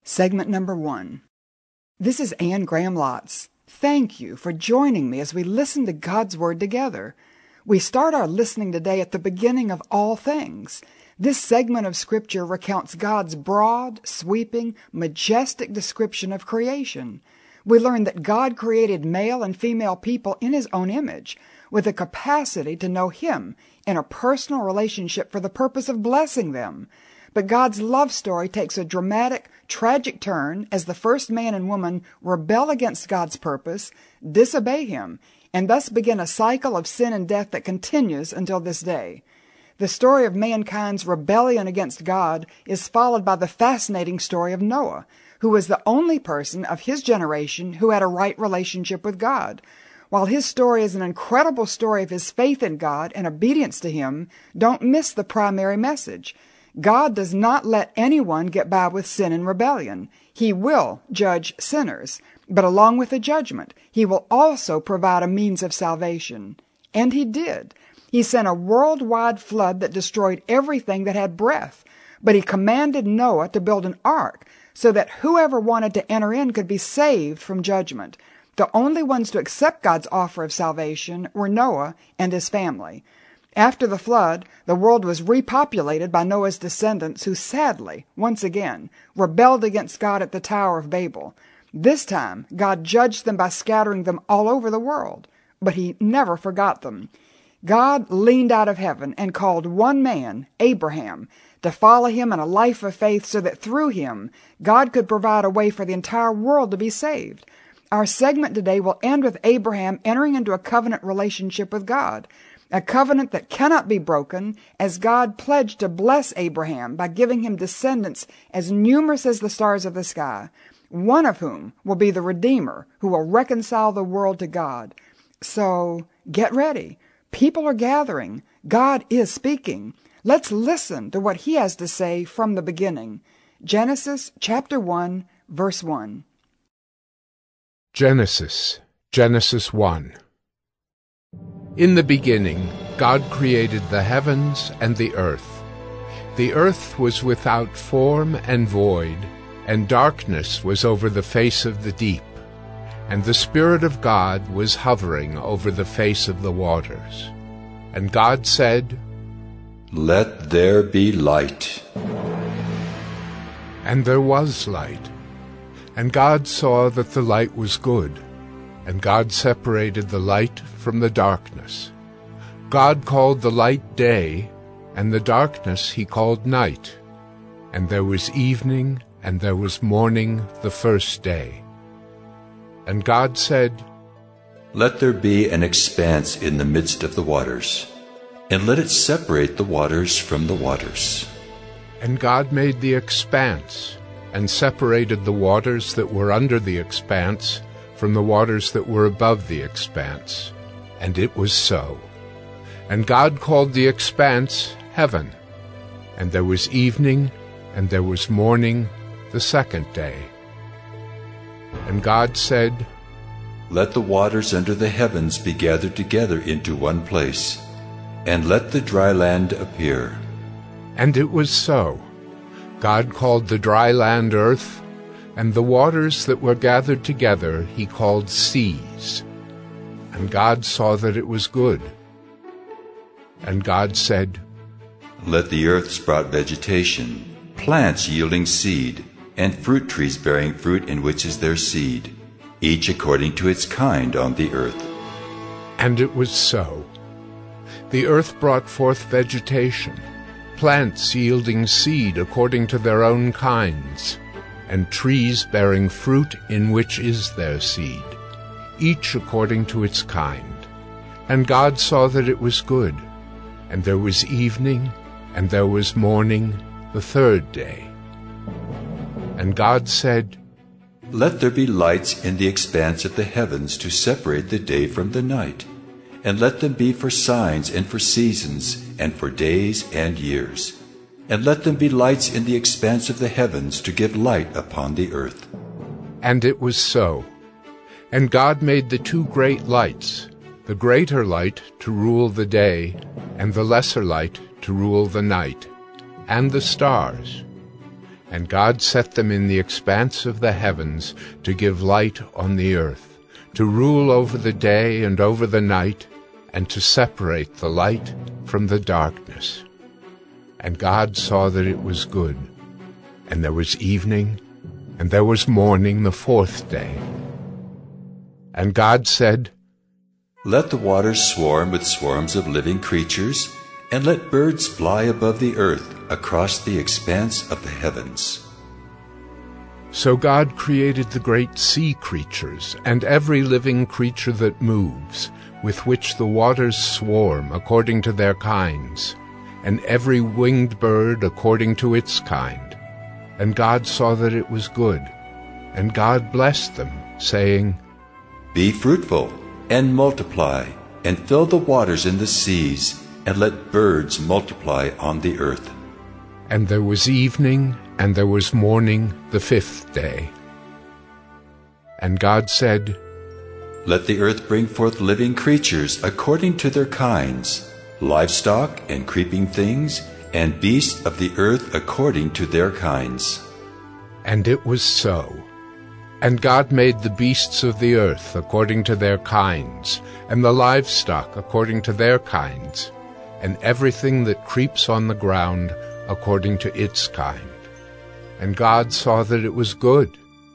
Segment number 1. This is Anne Graham Lotz. Thank you for joining me as we listen to God's Word together. We start our listening today at the beginning of all things. This segment of Scripture recounts God's broad, sweeping, majestic description of creation. We learn that God created male and female people in His own image, with a capacity to know Him in a personal relationship for the purpose of blessing them. But God's love story takes a dramatic, tragic turn as the first man and woman rebel against God's purpose, disobey Him, and thus begin a cycle of sin and death that continues until this day. The story of mankind's rebellion against God is followed by the fascinating story of Noah, who was the only person of his generation who had a right relationship with God. While his story is an incredible story of his faith in God and obedience to Him, don't miss the primary message. God does not let anyone get by with sin and rebellion. He will judge sinners, but along with the judgment, He will also provide a means of salvation. And He did. He sent a worldwide flood that destroyed everything that had breath, but He commanded Noah to build an ark so that whoever wanted to enter in could be saved from judgment. The only ones to accept God's offer of salvation were Noah and his family. After the flood, the world was repopulated by Noah's descendants who sadly, once again, rebelled against God at the Tower of Babel. This time, God judged them by scattering them all over the world, but He never forgot them. God leaned out of heaven and called one man, Abraham, to follow Him in a life of faith so that through him, God could provide a way for the entire world to be saved. Our segment today will end with Abraham entering into a covenant relationship with God. A covenant that cannot be broken, as God pledged to bless Abraham by giving him descendants as numerous as the stars of the sky, one of whom will be the Redeemer who will reconcile the world to God. So, get ready. People are gathering. God is speaking. Let's listen to what He has to say from the beginning. Genesis chapter 1, verse 1. Genesis 1. In the beginning, God created the heavens and the earth. The earth was without form and void, and darkness was over the face of the deep, and the Spirit of God was hovering over the face of the waters. And God said, "Let there be light." And there was light. And God saw that the light was good. And God separated the light from the darkness. God called the light day, and the darkness He called night. And there was evening, and there was morning the first day. And God said, "Let there be an expanse in the midst of the waters, and let it separate the waters from the waters." And God made the expanse, and separated the waters that were under the expanse from the waters that were above the expanse. And it was so. And God called the expanse heaven. And there was evening, and there was morning the second day. And God said, "Let the waters under the heavens be gathered together into one place, and let the dry land appear." And it was so. God called the dry land earth, and the waters that were gathered together He called seas. And God saw that it was good. And God said, "Let the earth sprout vegetation, plants yielding seed, and fruit trees bearing fruit in which is their seed, each according to its kind on the earth." And it was so. The earth brought forth vegetation, plants yielding seed according to their own kinds, and trees bearing fruit in which is their seed, each according to its kind. And God saw that it was good. And there was evening, and there was morning the third day. And God said, "Let there be lights in the expanse of the heavens to separate the day from the night, and let them be for signs and for seasons and for days and years. And let them be lights in the expanse of the heavens to give light upon the earth." And it was so. And God made the two great lights, the greater light to rule the day, and the lesser light to rule the night, and the stars. And God set them in the expanse of the heavens to give light on the earth, to rule over the day and over the night, and to separate the light from the darkness. And God saw that it was good. And there was evening, and there was morning the fourth day. And God said, Let the waters swarm with swarms of living creatures, and let birds fly above the earth across the expanse of the heavens. So God created the great sea creatures, and every living creature that moves, with which the waters swarm according to their kinds, and every winged bird according to its kind. And God saw that it was good. And God blessed them, saying, Be fruitful, and multiply, and fill the waters in the seas, and let birds multiply on the earth. And there was evening, and there was morning the fifth day. And God said, Let the earth bring forth living creatures according to their kinds, livestock and creeping things, and beasts of the earth according to their kinds. And it was so. And God made the beasts of the earth according to their kinds, and the livestock according to their kinds, and everything that creeps on the ground according to its kind. And God saw that it was good.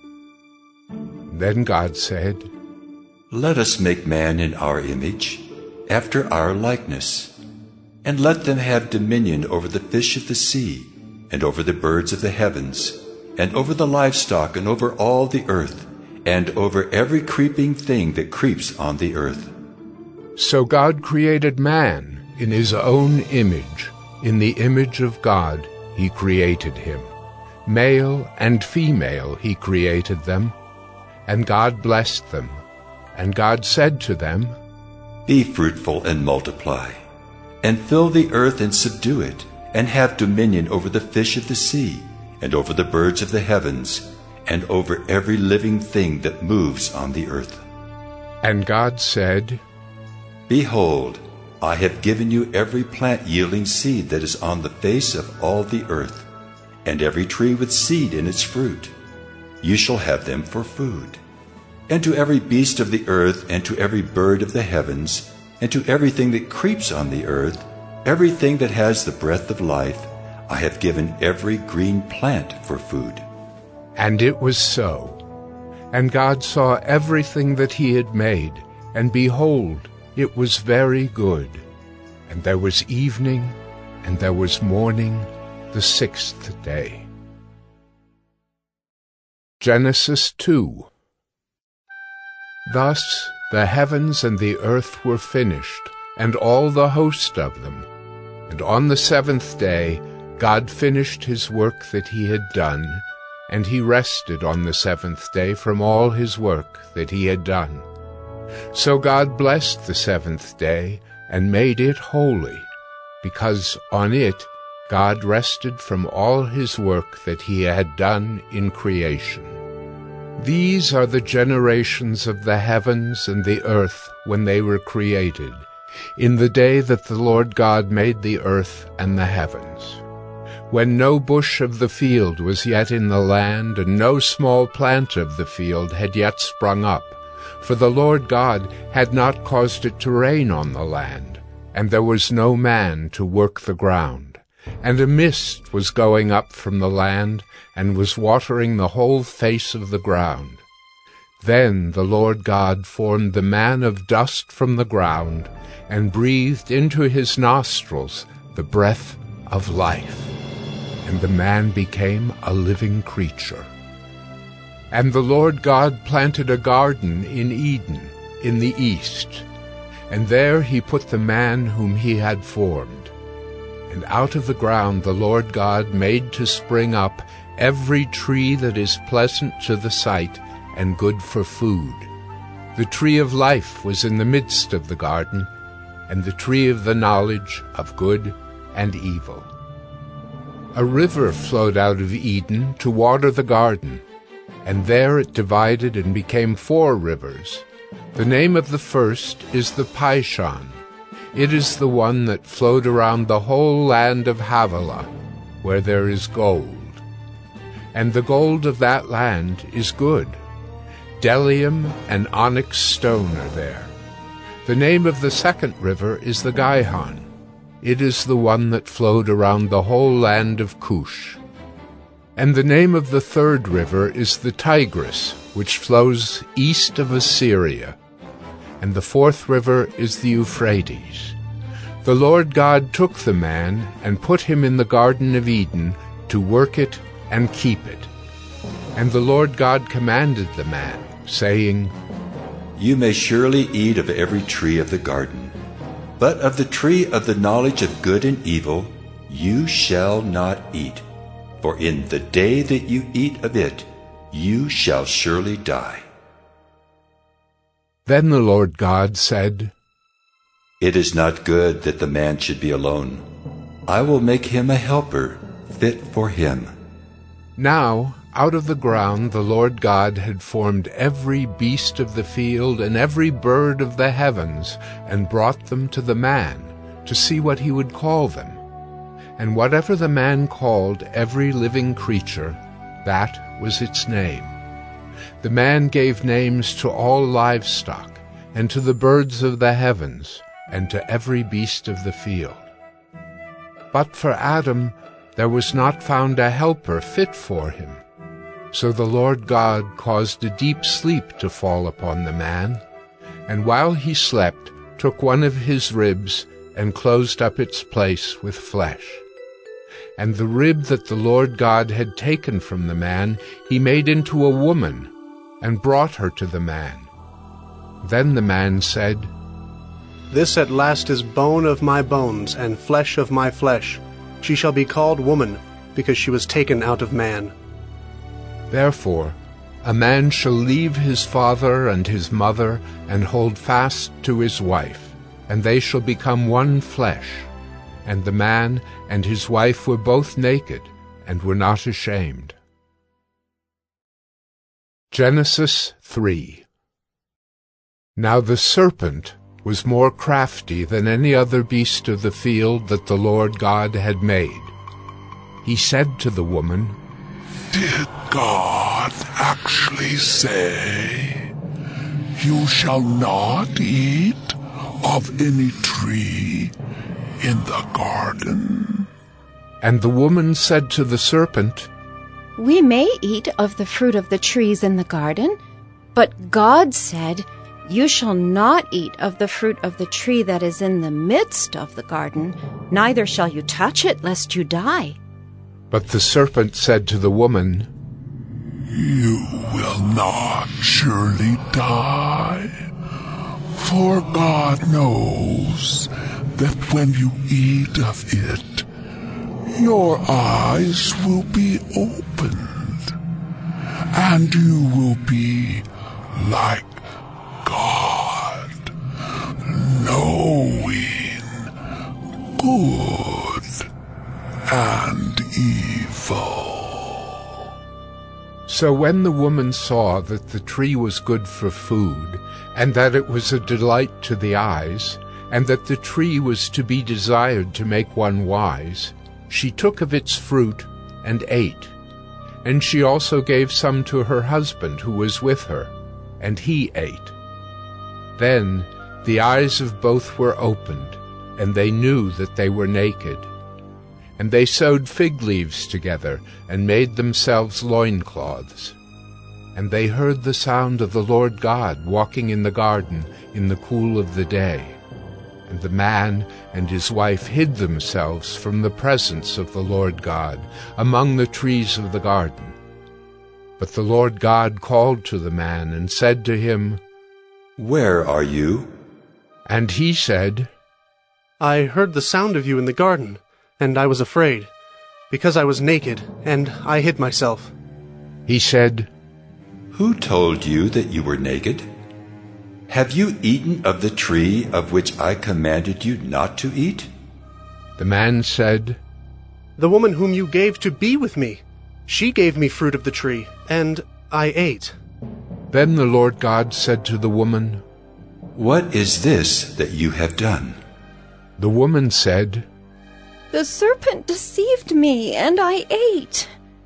Then God said, Let us make man in our image, after our likeness, and let them have dominion over the fish of the sea, and over the birds of the heavens, and over the livestock, and over all the earth, and over every creeping thing that creeps on the earth. So God created man in his own image. In the image of God he created him. Male and female he created them. And God blessed them. And God said to them, Be fruitful and multiply, and fill the earth and subdue it, and have dominion over the fish of the sea, and over the birds of the heavens, and over every living thing that moves on the earth. And God said, Behold, I have given you every plant yielding seed that is on the face of all the earth, and every tree with seed in its fruit. You shall have them for food. And to every beast of the earth, and to every bird of the heavens, and to everything that creeps on the earth, everything that has the breath of life, I have given every green plant for food. And it was so. And God saw everything that he had made, and behold, it was very good. And there was evening, and there was morning, the sixth day. Genesis 2. Thus the heavens and the earth were finished, and all the host of them. And on the seventh day God finished his work that he had done, and he rested on the seventh day from all his work that he had done. So God blessed the seventh day, and made it holy, because on it God rested from all his work that he had done in creation. These are the generations of the heavens and the earth when they were created, in the day that the Lord God made the earth and the heavens. When no bush of the field was yet in the land, and no small plant of the field had yet sprung up, for the Lord God had not caused it to rain on the land, and there was no man to work the ground. And a mist was going up from the land, and was watering the whole face of the ground. Then the Lord God formed the man of dust from the ground, and breathed into his nostrils the breath of life. And the man became a living creature. And the Lord God planted a garden in Eden, in the east, and there he put the man whom he had formed. And out of the ground the Lord God made to spring up every tree that is pleasant to the sight and good for food. The tree of life was in the midst of the garden, and the tree of the knowledge of good and evil. A river flowed out of Eden to water the garden, and there it divided and became 4 rivers. The name of the first is the Pishon. It is the one that flowed around the whole land of Havilah, where there is gold. and the gold of that land is good. Bdellium and onyx stone are there. The name of the second river is the Gihon. It is the one that flowed around the whole land of Cush. And the name of the third river is the Tigris, which flows east of Assyria. And the fourth river is the Euphrates. The Lord God took the man and put him in the Garden of Eden to work it and keep it. And the Lord God commanded the man, saying, You may surely eat of every tree of the garden, but of the tree of the knowledge of good and evil you shall not eat, for in the day that you eat of it you shall surely die. Then the Lord God said, It is not good that the man should be alone. I will make him a helper fit for him. Now out of the ground the Lord God had formed every beast of the field and every bird of the heavens, and brought them to the man, to see what he would call them. And whatever the man called every living creature, that was its name. The man gave names to all livestock, and to the birds of the heavens, and to every beast of the field. But for Adam there was not found a helper fit for him. So the Lord God caused a deep sleep to fall upon the man, and while he slept took one of his ribs and closed up its place with flesh. And the rib that the Lord God had taken from the man he made into a woman, and brought her to the man. Then the man said, This at last is bone of my bones, and flesh of my flesh. She shall be called woman, because she was taken out of man. Therefore a man shall leave his father and his mother, and hold fast to his wife, and they shall become one flesh. And the man and his wife were both naked, and were not ashamed. Genesis 3. Now the serpent was more crafty than any other beast of the field that the Lord God had made. He said to the woman, Did God actually say, You shall not eat of any tree in the garden? And the woman said to the serpent, We may eat of the fruit of the trees in the garden, but God said, You shall not eat of the fruit of the tree that is in the midst of the garden, neither shall you touch it, lest you die. But the serpent said to the woman, You will not surely die, for God knows that when you eat of it, your eyes will be opened, and you will be like God, knowing good and evil. So when the woman saw that the tree was good for food, and that it was a delight to the eyes, and that the tree was to be desired to make one wise, she took of its fruit and ate. And she also gave some to her husband who was with her, and he ate. Then the eyes of both were opened, and they knew that they were naked. And they sewed fig leaves together, and made themselves loincloths. And they heard the sound of the Lord God walking in the garden in the cool of the day. And the man and his wife hid themselves from the presence of the Lord God among the trees of the garden. But the Lord God called to the man and said to him, Where are you? And he said, I heard the sound of you in the garden, and I was afraid, because I was naked, and I hid myself. He said, Who told you that you were naked? Have you eaten of the tree of which I commanded you not to eat? The man said, The woman whom you gave to be with me, she gave me fruit of the tree, and I ate. Then the Lord God said to the woman, What is this that you have done? The woman said, The serpent deceived me, and I ate.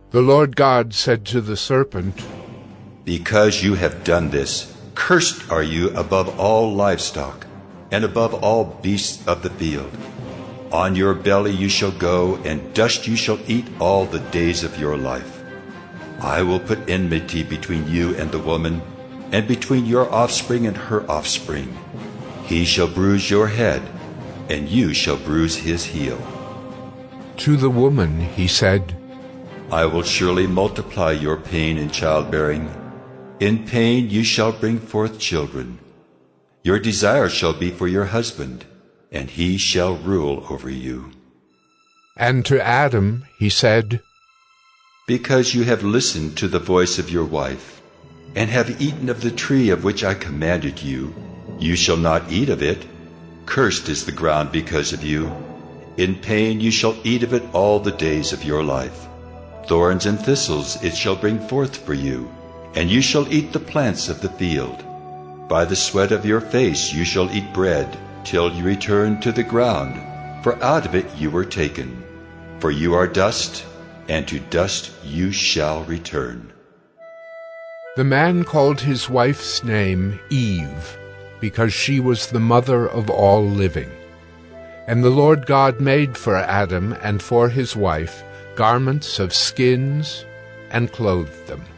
The Lord God said to the serpent, Because you have done this, cursed are you above all livestock, and above all beasts of the field. On your belly you shall go, and dust you shall eat all the days of your life. I will put enmity between you and the woman, and between your offspring and her offspring. He shall bruise your head, and you shall bruise his heel. To the woman he said, I will surely multiply your pain in childbearing. In pain you shall bring forth children. Your desire shall be for your husband, and he shall rule over you. And to Adam he said, Because you have listened to the voice of your wife, and have eaten of the tree of which I commanded you, you shall not eat of it. Cursed is the ground because of you. In pain you shall eat of it all the days of your life. Thorns and thistles it shall bring forth for you, and you shall eat the plants of the field. By the sweat of your face you shall eat bread, till you return to the ground, for out of it you were taken. For you are dust, and to dust you shall return. The man called his wife's name Eve, because she was the mother of all living. And the Lord God made for Adam and for his wife garments of skins, and clothed them.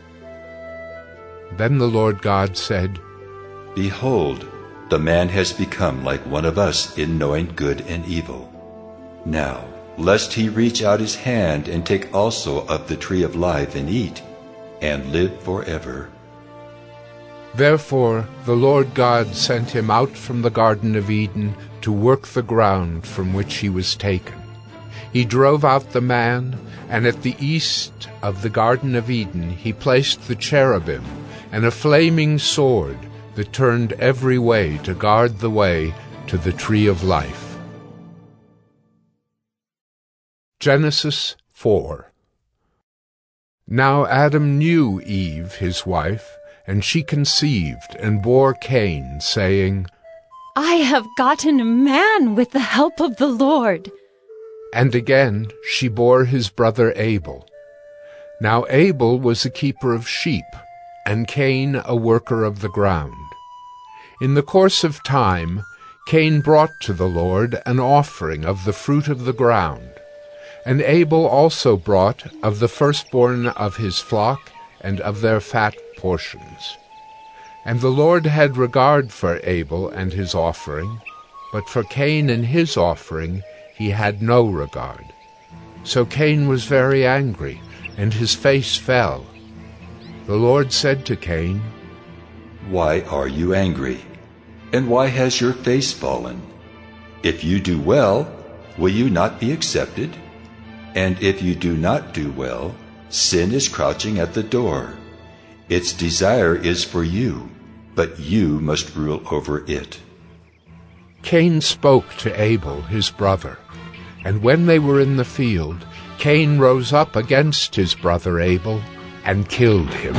Then the Lord God said, Behold, the man has become like one of us in knowing good and evil. Now, lest he reach out his hand and take also of the tree of life and eat, and live forever. Therefore the Lord God sent him out from the Garden of Eden to work the ground from which he was taken. He drove out the man, and at the east of the Garden of Eden he placed the cherubim and a flaming sword that turned every way to guard the way to the tree of life. Genesis 4. Now Adam knew Eve his wife, and she conceived and bore Cain, saying, I have gotten a man with the help of the Lord. And again she bore his brother Abel. Now Abel was a keeper of sheep, and Cain a worker of the ground. In the course of time Cain brought to the Lord an offering of the fruit of the ground, and Abel also brought of the firstborn of his flock and of their fat portions. And the Lord had regard for Abel and his offering, but for Cain and his offering he had no regard. So Cain was very angry, and his face fell. The Lord said to Cain, Why are you angry? And why has your face fallen? If you do well, will you not be accepted? And if you do not do well, sin is crouching at the door. Its desire is for you, but you must rule over it. Cain spoke to Abel his brother, and when they were in the field, Cain rose up against his brother Abel and killed him.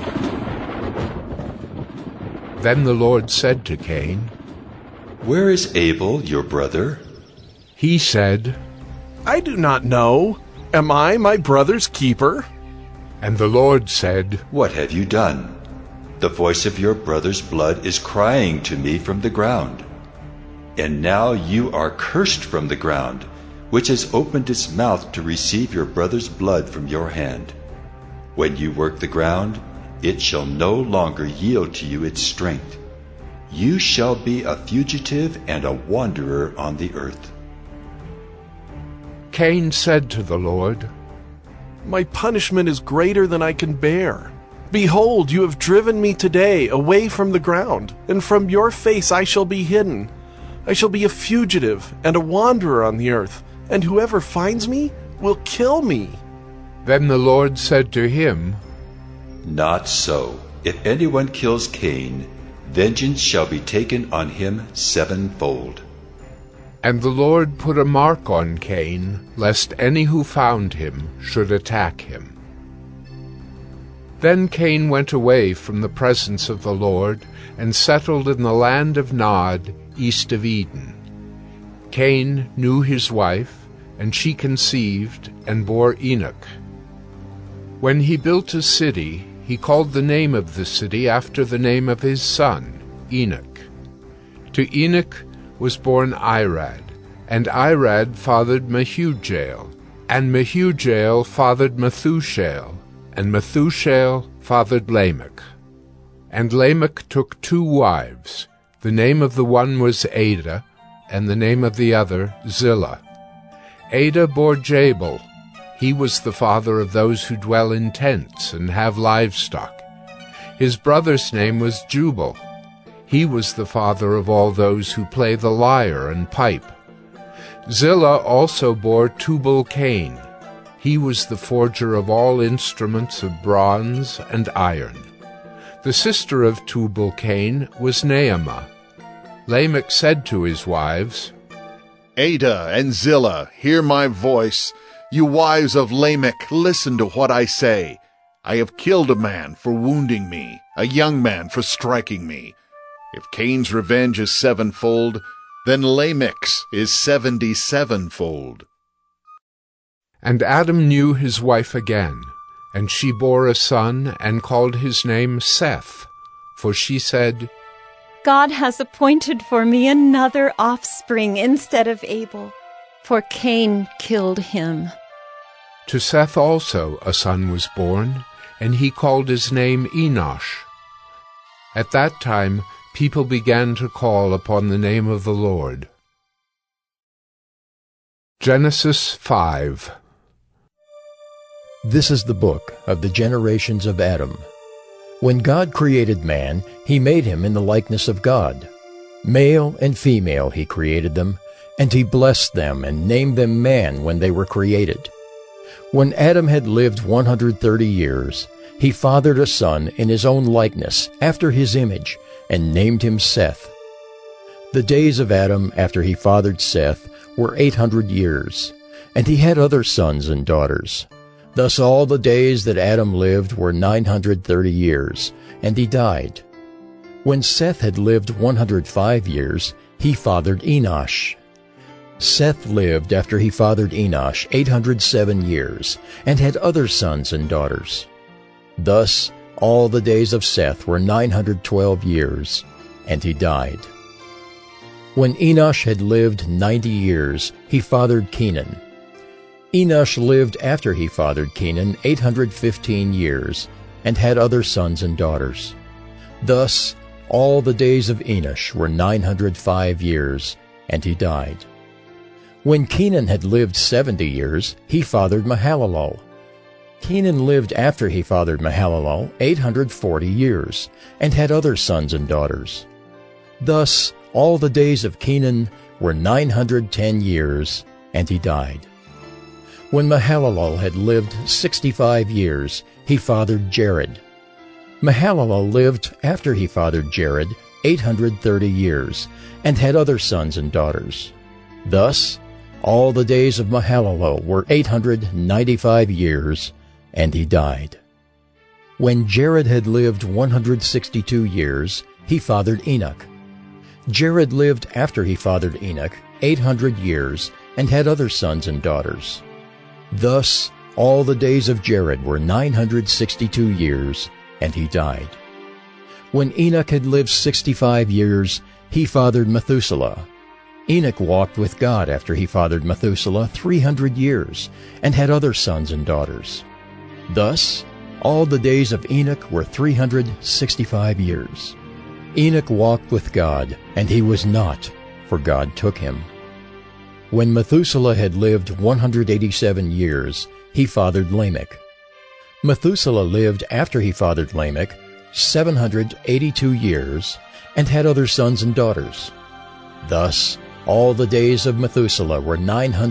Then the Lord said to Cain, Where is Abel, your brother? He said, I do not know. Am I my brother's keeper? And the Lord said, What have you done? The voice of your brother's blood is crying to me from the ground. And now you are cursed from the ground, which has opened its mouth to receive your brother's blood from your hand. When you work the ground, it shall no longer yield to you its strength. You shall be a fugitive and a wanderer on the earth. Cain said to the Lord, My punishment is greater than I can bear. Behold, you have driven me today away from the ground, and from your face I shall be hidden. I shall be a fugitive and a wanderer on the earth, and whoever finds me will kill me. Then the Lord said to him, Not so. If anyone kills Cain, vengeance shall be taken on him sevenfold. And the Lord put a mark on Cain, lest any who found him should attack him. Then Cain went away from the presence of the Lord, and settled in the land of Nod, east of Eden. Cain knew his wife, and she conceived and bore Enoch. When he built a city, he called the name of the city after the name of his son, Enoch. To Enoch was born Irad, and Irad fathered Mehujael, and Mehujael fathered Methushael, and Methushael fathered Lamech. And Lamech took 2 wives. The name of the one was Adah, and the name of the other Zillah. Adah bore Jabal. He was the father of those who dwell in tents and have livestock. His brother's name was Jubal. He was the father of all those who play the lyre and pipe. Zillah also bore Tubal-Cain. He was the forger of all instruments of bronze and iron. The sister of Tubal-Cain was Naamah. Lamech said to his wives, Adah and Zillah, hear my voice. You wives of Lamech, listen to what I say. I have killed a man for wounding me, a young man for striking me. If Cain's revenge is 7-fold, then Lamech's is 77-fold. And Adam knew his wife again, and she bore a son, and called his name Seth. For she said, God has appointed for me another offspring instead of Abel, for Cain killed him. To Seth also a son was born, and he called his name Enosh. At that time people began to call upon the name of the Lord. Genesis 5. This is the book of the generations of Adam. When God created man, he made him in the likeness of God. Male and female he created them, and he blessed them and named them man when they were created. When Adam had lived 130 years, he fathered a son in his own likeness, after his image, and named him Seth. The days of Adam after he fathered Seth were 800 years, and he had other sons and daughters. Thus all the days that Adam lived were 930 years, and he died. When Seth had lived 105 years, he fathered Enosh. Seth lived after he fathered Enosh 807 years, and had other sons and daughters. Thus all the days of Seth were 912 years, and he died. When Enosh had lived 90 years, he fathered Kenan. Enosh lived after he fathered Kenan 815 years, and had other sons and daughters. Thus all the days of Enosh were 905 years, and he died. When Kenan had lived 70 years, he fathered Mahalalel. Kenan lived after he fathered Mahalalel 840 years, and had other sons and daughters. Thus all the days of Kenan were 910 years, and he died. When Mahalalel had lived 65 years, he fathered Jared. Mahalalel lived after he fathered Jared 830 years, and had other sons and daughters. Thus all the days of Mahalalel were 895 years, and he died. When Jared had lived 162 years, he fathered Enoch. Jared lived after he fathered Enoch 800 years, and had other sons and daughters. Thus all the days of Jared were 962 years, and he died. When Enoch had lived 65 years, he fathered Methuselah. Enoch walked with God after he fathered Methuselah 300 years, and had other sons and daughters. Thus all the days of Enoch were 365 years. Enoch walked with God, and he was not, for God took him. When Methuselah had lived 187 years, he fathered Lamech. Methuselah lived after he fathered Lamech 782 years, and had other sons and daughters. Thus all the days of Methuselah were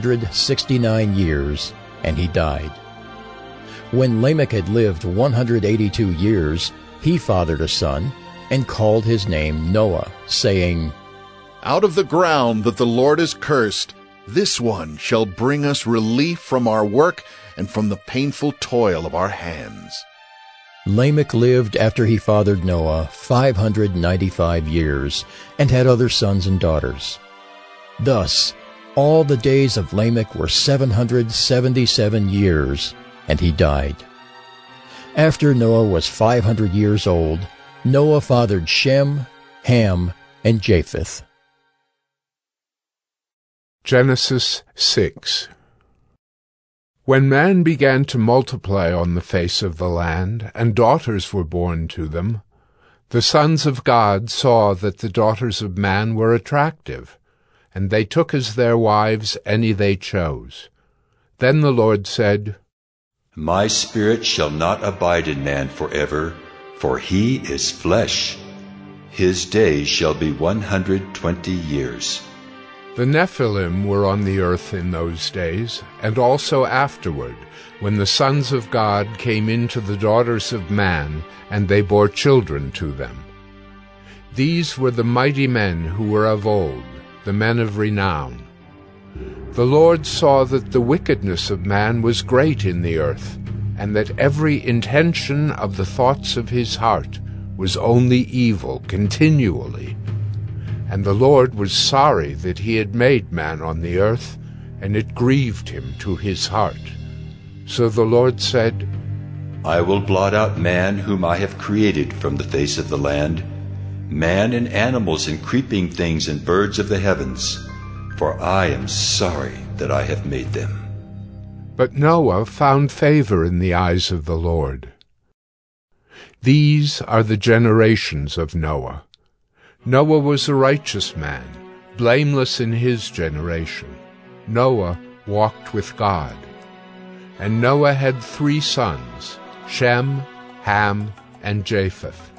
969 years, and he died. When Lamech had lived 182 years, he fathered a son, and called his name Noah, saying, Out of the ground that the Lord has cursed, this one shall bring us relief from our work and from the painful toil of our hands. Lamech lived after he fathered Noah 595 years, and had other sons and daughters. Thus all the days of Lamech were 777 years, and he died. After Noah was 500 years old, Noah fathered Shem, Ham, and Japheth. Genesis 6. When man began to multiply on the face of the land, and daughters were born to them, the sons of God saw that the daughters of man were attractive, and they took as their wives any they chose. Then the Lord said, My spirit shall not abide in man forever, for he is flesh. His days shall be 120 years. The Nephilim were on the earth in those days, and also afterward, when the sons of God came into the daughters of man, and they bore children to them. These were the mighty men who were of old, the men of renown. The Lord saw that the wickedness of man was great in the earth, and that every intention of the thoughts of his heart was only evil continually. And the Lord was sorry that he had made man on the earth, and it grieved him to his heart. So the Lord said, I will blot out man whom I have created from the face of the land, man and animals and creeping things and birds of the heavens, for I am sorry that I have made them. But Noah found favor in the eyes of the Lord. These are the generations of Noah. Noah was a righteous man, blameless in his generation. Noah walked with God. And Noah had 3 sons, Shem, Ham, and Japheth.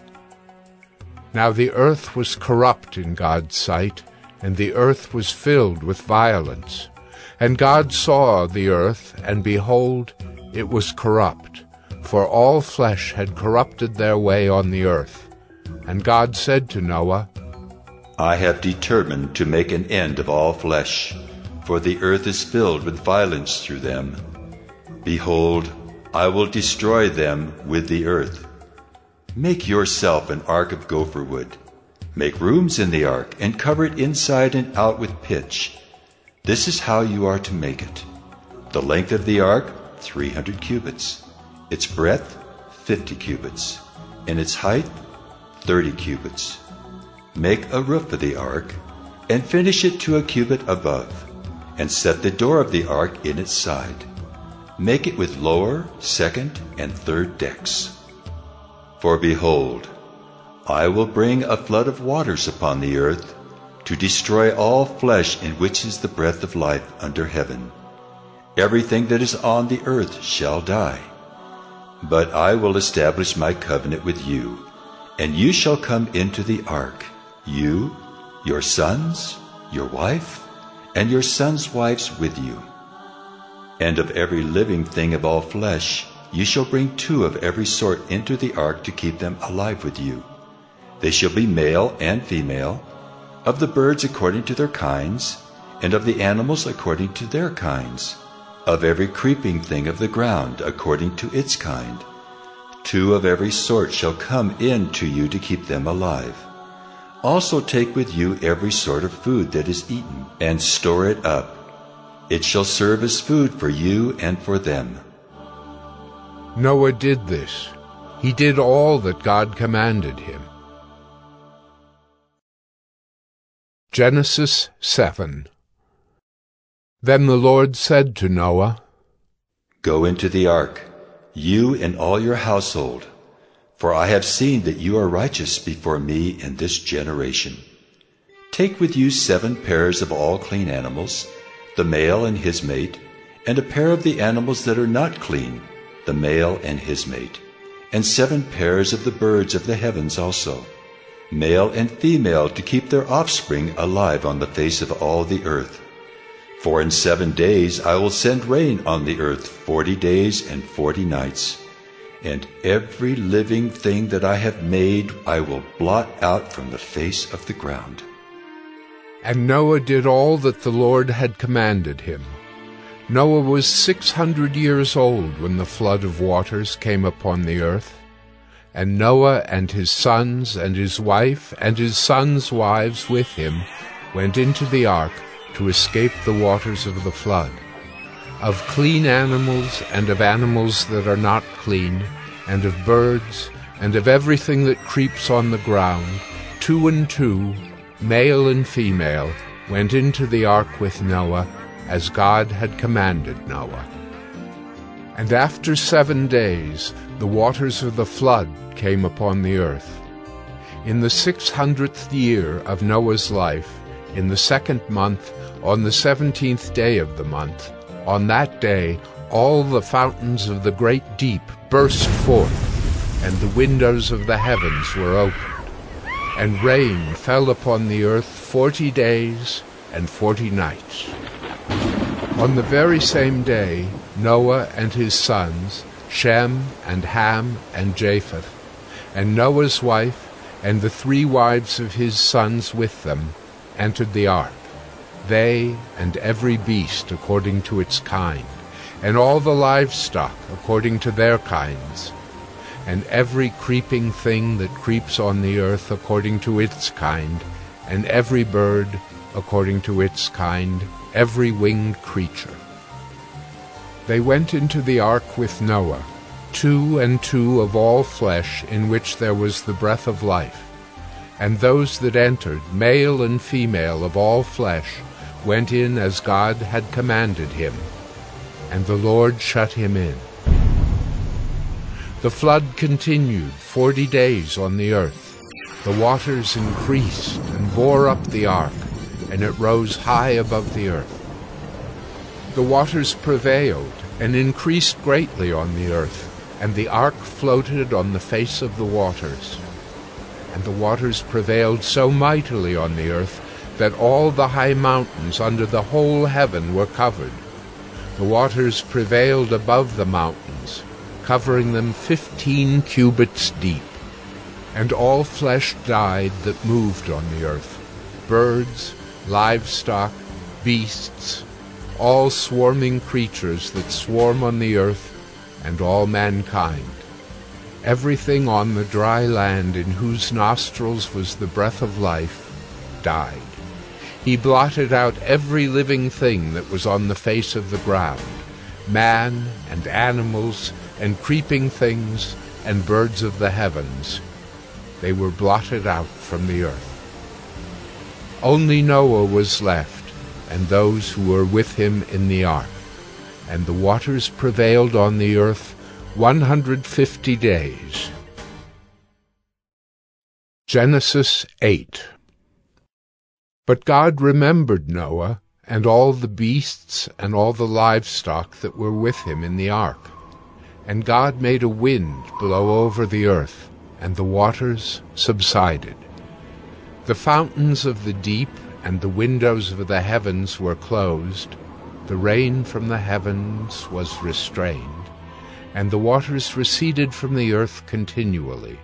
Now the earth was corrupt in God's sight, and the earth was filled with violence. And God saw the earth, and behold, it was corrupt, for all flesh had corrupted their way on the earth. And God said to Noah, I have determined to make an end of all flesh, for the earth is filled with violence through them. Behold, I will destroy them with the earth. Make yourself an ark of gopher wood. Make rooms in the ark, and cover it inside and out with pitch. This is how you are to make it. The length of the ark, 300 cubits. Its breadth, 50 cubits. And its height, 30 cubits. Make a roof of the ark, and finish it to a cubit above, and set the door of the ark in its side. Make it with lower, second, and third decks. For behold, I will bring a flood of waters upon the earth, to destroy all flesh in which is the breath of life under heaven. Everything that is on the earth shall die. But I will establish my covenant with you, and you shall come into the ark, you, your sons, your wife, and your sons' wives with you. And of every living thing of all flesh, you shall bring 2 of every sort into the ark to keep them alive with you. They shall be male and female, of the birds according to their kinds, and of the animals according to their kinds, of every creeping thing of the ground according to its kind. 2 of every sort shall come in to you to keep them alive. Also take with you every sort of food that is eaten, and store it up. It shall serve as food for you and for them. Noah did this. He did all that God commanded him. Genesis 7. Then the Lord said to Noah, Go into the ark, you and all your household, for I have seen that you are righteous before me in this generation. Take with you 7 pairs of all clean animals, the male and his mate, and a pair of the animals that are not clean, the male and his mate, and 7 pairs of the birds of the heavens also, male and female, to keep their offspring alive on the face of all the earth. For in 7 days I will send rain on the earth 40 days and 40 nights, and every living thing that I have made I will blot out from the face of the ground. And Noah did all that the Lord had commanded him. Noah was 600 years old when the flood of waters came upon the earth. And Noah and his sons and his wife and his sons' wives with him went into the ark to escape the waters of the flood. Of clean animals and of animals that are not clean, and of birds, and of everything that creeps on the ground, 2 and 2, male and female, went into the ark with Noah, as God had commanded Noah. And after 7 days the waters of the flood came upon the earth. In the 600th year of Noah's life, in the 2nd month, on the 17th day of the month, on that day all the fountains of the great deep burst forth, and the windows of the heavens were opened, and rain fell upon the earth 40 days and 40 nights. On the very same day Noah and his sons, Shem and Ham and Japheth, and Noah's wife and the 3 wives of his sons with them, entered the ark, they and every beast according to its kind, and all the livestock according to their kinds, and every creeping thing that creeps on the earth according to its kind, and every bird according to its kind, every winged creature. They went into the ark with Noah, 2 and 2 of all flesh in which there was the breath of life. And those that entered, male and female of all flesh, went in as God had commanded him, and the Lord shut him in. The flood continued 40 days on the earth. The waters increased and bore up the ark, and it rose high above the earth. The waters prevailed and increased greatly on the earth, and the ark floated on the face of the waters. And the waters prevailed so mightily on the earth that all the high mountains under the whole heaven were covered. The waters prevailed above the mountains, covering them 15 cubits deep. And all flesh died that moved on the earth, birds, livestock, beasts, all swarming creatures that swarm on the earth, and all mankind. Everything on the dry land in whose nostrils was the breath of life died. He blotted out every living thing that was on the face of the ground, man and animals and creeping things and birds of the heavens. They were blotted out from the earth. Only Noah was left, and those who were with him in the ark. And the waters prevailed on the earth 150 days. Genesis 8. But God remembered Noah, and all the beasts and all the livestock that were with him in the ark. And God made a wind blow over the earth, and the waters subsided. The fountains of the deep and the windows of the heavens were closed, the rain from the heavens was restrained, and the waters receded from the earth continually.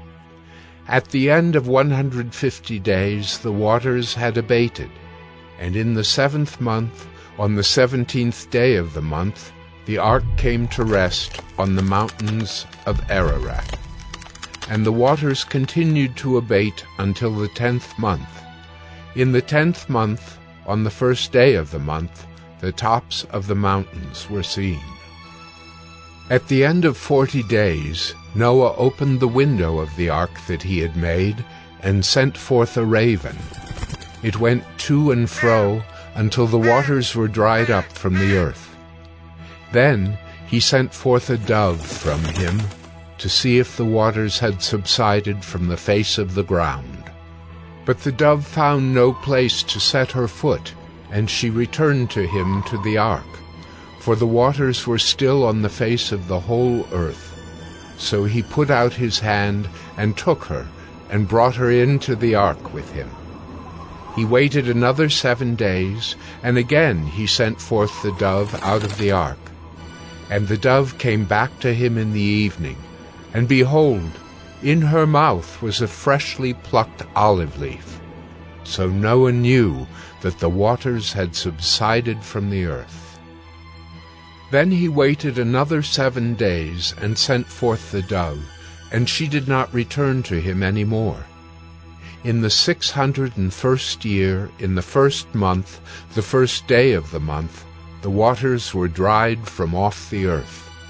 At the end of 150 days the waters had abated, and in the 7th month, on the 17th day of the month, the ark came to rest on the mountains of Ararat. And the waters continued to abate until the 10th month. In the 10th month, on the 1st day of the month, the tops of the mountains were seen. At the end of 40 days, Noah opened the window of the ark that he had made, and sent forth a raven. It went to and fro until the waters were dried up from the earth. Then he sent forth a dove from him, to see if the waters had subsided from the face of the ground. But the dove found no place to set her foot, and she returned to him to the ark, for the waters were still on the face of the whole earth. So he put out his hand and took her, and brought her into the ark with him. He waited another 7 days, and again he sent forth the dove out of the ark. And the dove came back to him in the evening, and behold, in her mouth was a freshly plucked olive leaf. So Noah knew that the waters had subsided from the earth. Then he waited another 7 days, and sent forth the dove, and she did not return to him any more. In the 601st year, in the 1st month, the 1st day of the month, the waters were dried from off the earth.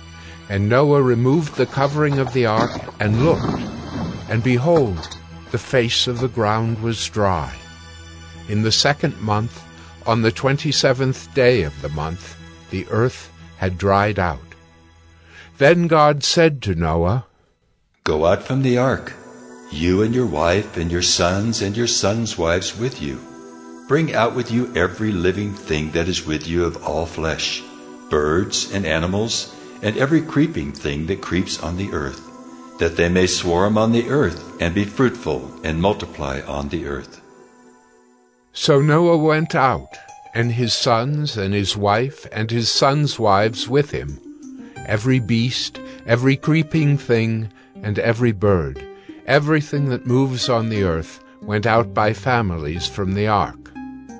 And Noah removed the covering of the ark, and looked, and behold, the face of the ground was dry. In the 2nd month, on the 27th day of the month, the earth had dried out. Then God said to Noah, Go out from the ark, you and your wife and your sons and your sons' wives with you. Bring out with you every living thing that is with you of all flesh, birds and animals, and every creeping thing that creeps on the earth, that they may swarm on the earth, and be fruitful, and multiply on the earth. So Noah went out, and his sons, and his wife, and his sons' wives with him, every beast, every creeping thing, and every bird, everything that moves on the earth, went out by families from the ark.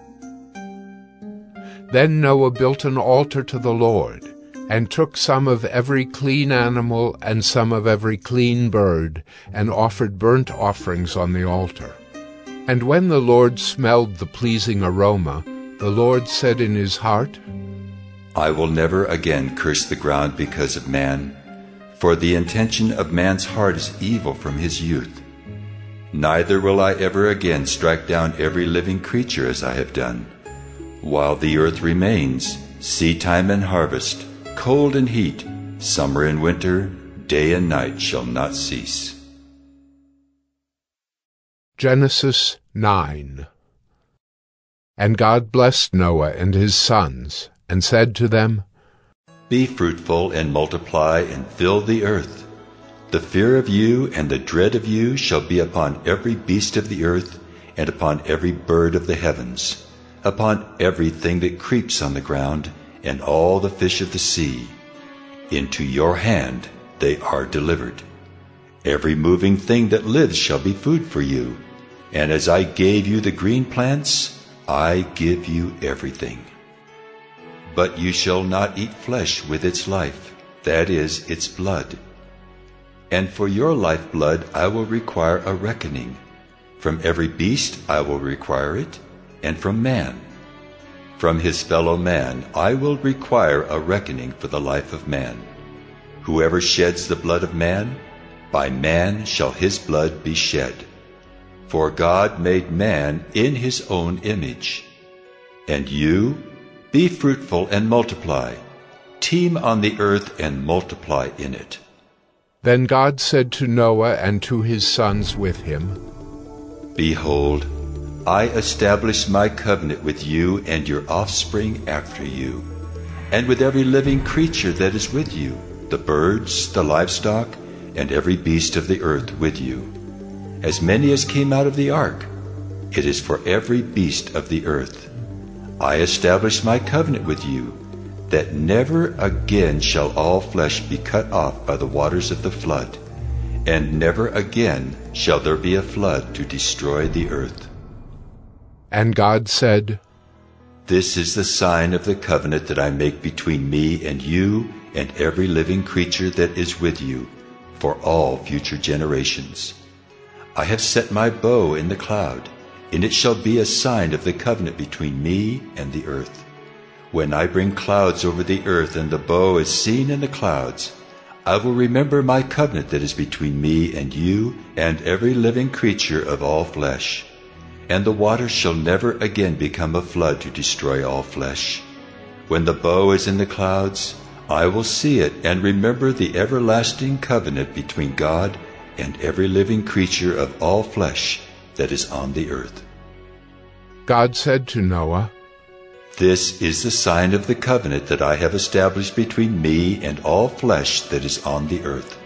Then Noah built an altar to the Lord, and took some of every clean animal and some of every clean bird, and offered burnt offerings on the altar. And when the Lord smelled the pleasing aroma, the Lord said in his heart, I will never again curse the ground because of man, for the intention of man's heart is evil from his youth. Neither will I ever again strike down every living creature as I have done. While the earth remains, seedtime and harvest, cold and heat, summer and winter, day and night shall not cease. Genesis 9. And God blessed Noah and his sons, and said to them, Be fruitful and multiply and fill the earth. The fear of you and the dread of you shall be upon every beast of the earth, and upon every bird of the heavens, upon everything that creeps on the ground, and all the fish of the sea. Into your hand they are delivered. Every moving thing that lives shall be food for you. And as I gave you the green plants, I give you everything. But you shall not eat flesh with its life, that is, its blood. And for your lifeblood I will require a reckoning. From every beast I will require it, and from man. From his fellow man I will require a reckoning for the life of man. Whoever sheds the blood of man, by man shall his blood be shed. For God made man in his own image. And you, be fruitful and multiply, teem on the earth and multiply in it. Then God said to Noah and to his sons with him, Behold, I establish my covenant with you and your offspring after you, and with every living creature that is with you, the birds, the livestock, and every beast of the earth with you. As many as came out of the ark, it is for every beast of the earth. I establish my covenant with you, that never again shall all flesh be cut off by the waters of the flood, and never again shall there be a flood to destroy the earth. And God said, This is the sign of the covenant that I make between me and you and every living creature that is with you, for all future generations. I have set my bow in the cloud, and it shall be a sign of the covenant between me and the earth. When I bring clouds over the earth and the bow is seen in the clouds, I will remember my covenant that is between me and you and every living creature of all flesh. And the waters shall never again become a flood to destroy all flesh. When the bow is in the clouds, I will see it and remember the everlasting covenant between God and every living creature of all flesh that is on the earth. God said to Noah, This is the sign of the covenant that I have established between me and all flesh that is on the earth.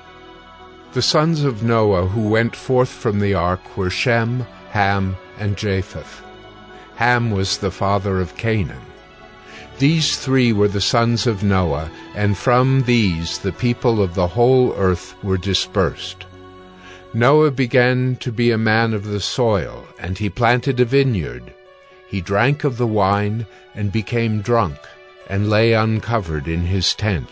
The sons of Noah who went forth from the ark were Shem, Ham, and Japheth. Ham was the father of Canaan. These three were the sons of Noah, and from these the people of the whole earth were dispersed. Noah began to be a man of the soil, and he planted a vineyard. He drank of the wine, and became drunk, and lay uncovered in his tent.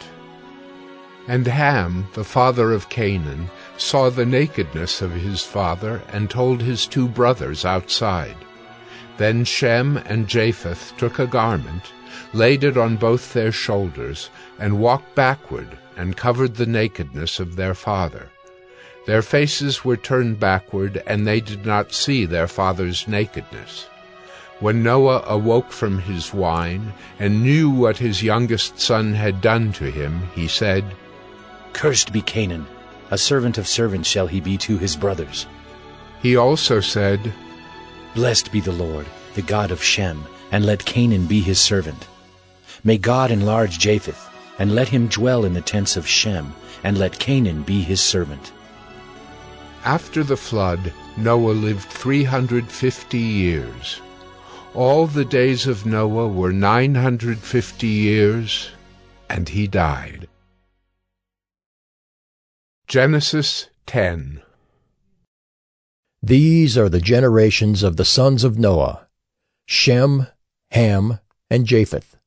And Ham, the father of Canaan, saw the nakedness of his father, and told his two brothers outside. Then Shem and Japheth took a garment, laid it on both their shoulders, and walked backward, and covered the nakedness of their father. Their faces were turned backward, and they did not see their father's nakedness. When Noah awoke from his wine, and knew what his youngest son had done to him, he said, "Cursed be Canaan, a servant of servants shall he be to his brothers." He also said, "Blessed be the Lord, the God of Shem, and let Canaan be his servant. May God enlarge Japheth, and let him dwell in the tents of Shem, and let Canaan be his servant." After the flood, Noah lived 350 years. All the days of Noah were 950 years, and he died. Genesis 10. These are the generations of the sons of Noah: Shem, Ham, and Japheth.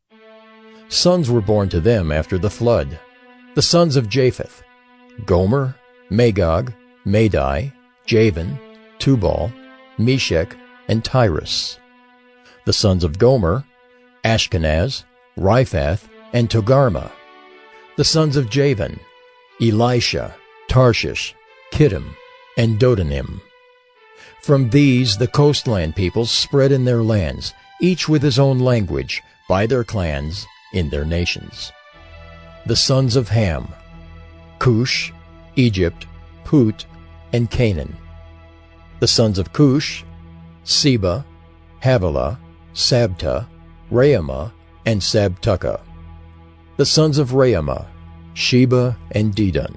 Sons were born to them after the flood. The sons of Japheth: Gomer, Magog, Madai, Javan, Tubal, Meshech, and Tyrus. The sons of Gomer: Ashkenaz, Riphath, and Togarmah. The sons of Javan: Elisha, Tarshish, Kittim, and Dodanim. From these the coastland peoples spread in their lands, each with his own language, by their clans, in their nations. The sons of Ham: Cush, Egypt, Put, and Canaan. The sons of Cush: Seba, Havilah, Sabta, Raamah, and Sabtucah. The sons of Raamah: Sheba and Dedan.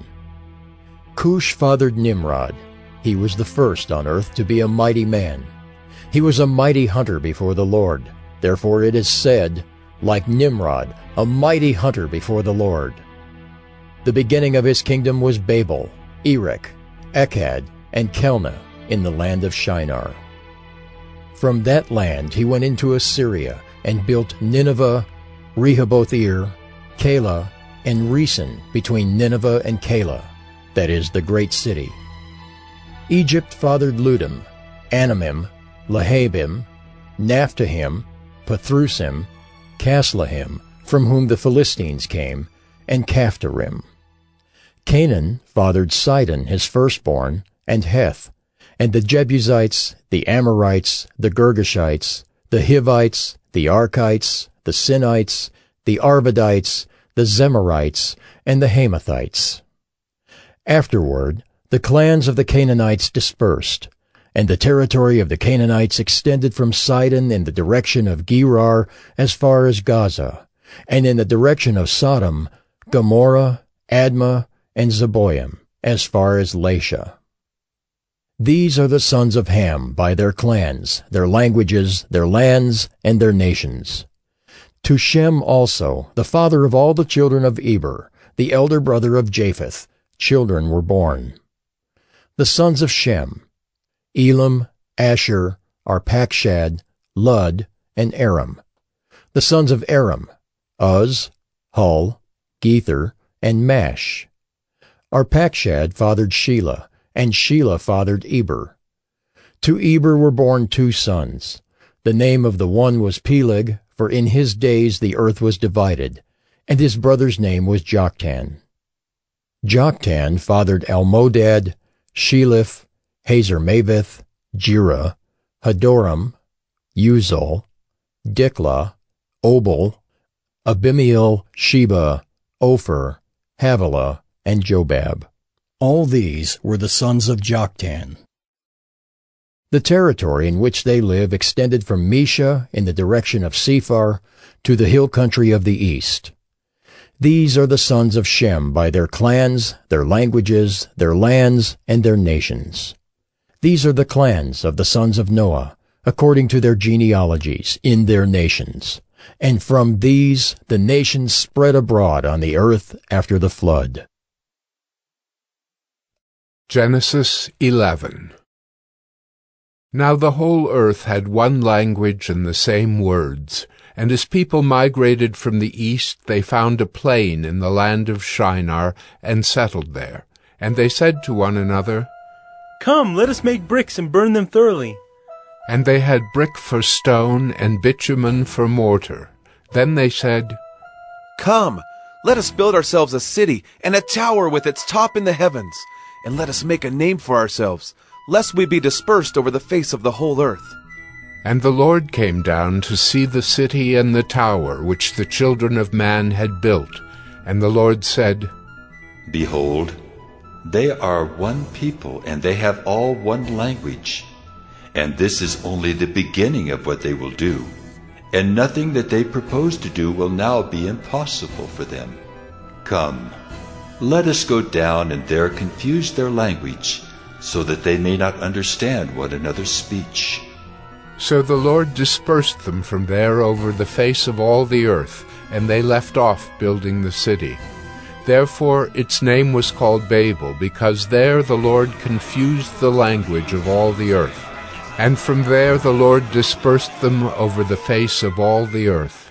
Cush fathered Nimrod. He was the first on earth to be a mighty man. He was a mighty hunter before the Lord. Therefore it is said, like Nimrod, a mighty hunter before the Lord. The beginning of his kingdom was Babel, Erech, Akkad, and Calneh in the land of Shinar. From that land he went into Assyria and built Nineveh, Rehoboth-ir, Calah, and Resen between Nineveh and Calah, that is, the great city. Egypt fathered Ludim, Anamim, Lehabim, Naphtahim, Pathrusim, Caslahim, from whom the Philistines came, and Caphtorim. Canaan fathered Sidon his firstborn, and Heth, and the Jebusites, the Amorites, the Girgashites, the Hivites, the Archites, the Sinites, the Arvadites, the Zemarites, and the Hamathites. Afterward, the clans of the Canaanites dispersed, and the territory of the Canaanites extended from Sidon in the direction of Gerar as far as Gaza, and in the direction of Sodom, Gomorrah, Admah, and Zeboim, as far as Lasha. These are the sons of Ham by their clans, their languages, their lands, and their nations. To Shem also, the father of all the children of Eber, the elder brother of Japheth, children were born. The sons of Shem: Elam, Asher, Arpachshad, Lud, and Aram. The sons of Aram: Uz, Hul, Gether, and Mash. Arpachshad fathered Shelah, and Shelah fathered Eber. To Eber were born 2 sons. The name of the one was Peleg, for in his days the earth was divided, and his brother's name was Joktan. Joktan fathered Almodad, Sheleph, Hazarmaveth, Jerah, Hadoram, Uzal, Diklah, Obal, Abimael, Sheba, Ophir, Havilah, and Jobab. All these were the sons of Joktan. The territory in which they live extended from Mesha in the direction of Sephar to the hill country of the east. These are the sons of Shem by their clans, their languages, their lands, and their nations. These are the clans of the sons of Noah, according to their genealogies, in their nations. And from these the nations spread abroad on the earth after the flood. Genesis 11. Now the whole earth had one language and the same words, and as people migrated from the east, they found a plain in the land of Shinar and settled there. And they said to one another, "Come, let us make bricks and burn them thoroughly." And they had brick for stone and bitumen for mortar. Then they said, "Come, Let us build ourselves a city and a tower with its top in the heavens, and let us make a name for ourselves, lest we be dispersed over the face of the whole earth. And the Lord came down to see the city and the tower which the children of man had built. And the Lord said, Behold, they are one people, and they have all one language. And this is only the beginning of what they will do. And nothing that they propose to do will now be impossible for them. Come, let us go down and there confuse their language, so that they may not understand one another's speech. So the Lord dispersed them from there over the face of all the earth, and they left off building the city. Therefore its name was called Babel, because there the Lord confused the language of all the earth. And from there the Lord dispersed them over the face of all the earth.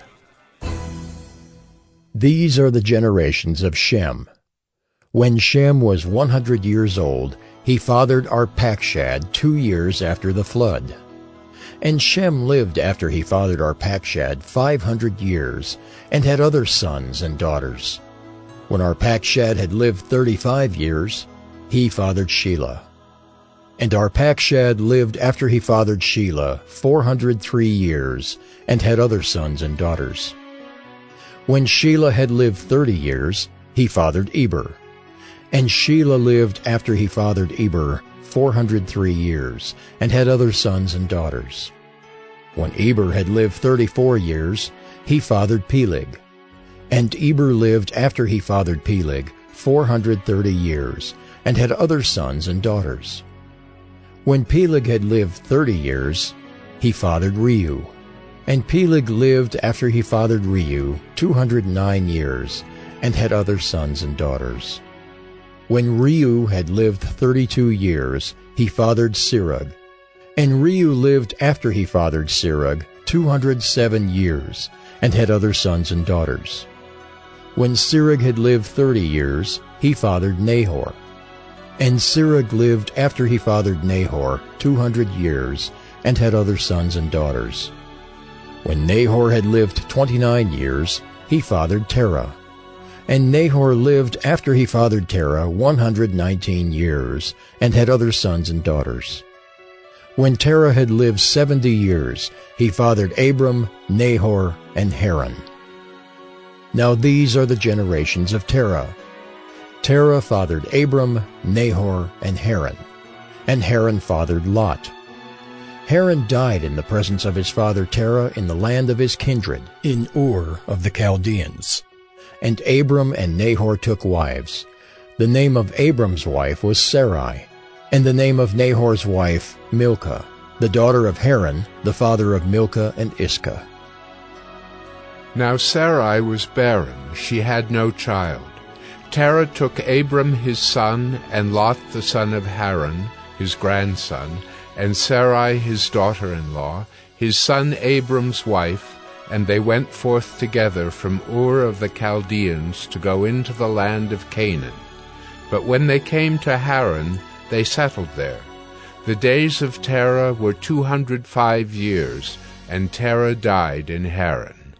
These are the generations of Shem. When Shem was 100 years old, he fathered Arpachshad 2 years after the flood. And Shem lived after he fathered Arpachshad 500 years, and had other sons and daughters. When Arpachshad had lived 35 years, he fathered Shelah. And Arpachshad lived after he fathered Shelah 403 years, and had other sons and daughters. When Shelah had lived 30 years, he fathered Eber. And Shelah lived after he fathered Eber 403 years, and had other sons and daughters. When Eber had lived 34 years, he fathered Peleg. And Eber lived after he fathered Peleg 430 years, and had other sons and daughters. When Peleg had lived 30 years, he fathered Reu. And Peleg lived after he fathered Reu 209 years, and had other sons and daughters. When Reu had lived 32 years, he fathered Serug. And Reu lived after he fathered Serug 207 years, and had other sons and daughters. When Serug had lived 30 years, he fathered Nahor. And Serug lived after he fathered Nahor 200 years, and had other sons and daughters. When Nahor had lived 29 years, he fathered Terah. And Nahor lived after he fathered Terah 119 years, and had other sons and daughters. When Terah had lived 70 years, he fathered Abram, Nahor, and Haran. Now these are the generations of Terah. Terah fathered Abram, Nahor, and Haran. And Haran fathered Lot. Haran died in the presence of his father Terah in the land of his kindred, in Ur of the Chaldeans. And Abram and Nahor took wives. The name of Abram's wife was Sarai, and the name of Nahor's wife Milcah, the daughter of Haran, the father of Milcah and Iscah. Now Sarai was barren, she had no child. Terah took Abram his son, and Lot the son of Haran, his grandson, and Sarai his daughter-in-law, his son Abram's wife, and they went forth together from Ur of the Chaldeans to go into the land of Canaan. But when they came to Haran, they settled there. The days of Terah were 205 years, and Terah died in Haran.